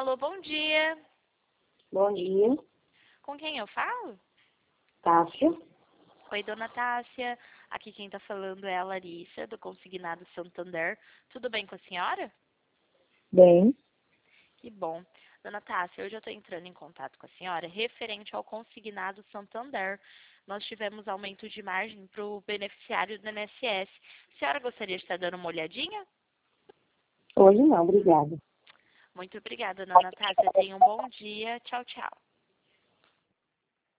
Alô, bom dia. Bom dia, Com quem eu falo? Tássia. Oi, dona Tássia. Aqui quem tá falando é a Larissa, do Consignado Santander. Tudo bem com a senhora? Bem, Que bom. Dona Tássia, hoje eu estou entrando em contato com a senhora referente ao Consignado Santander. Nós tivemos aumento de margem para o beneficiário do INSS. A senhora gostaria de estar dando uma olhadinha? hoje não, obrigada. Muito obrigada, dona Tássia. Tenha um bom dia. Tchau, tchau.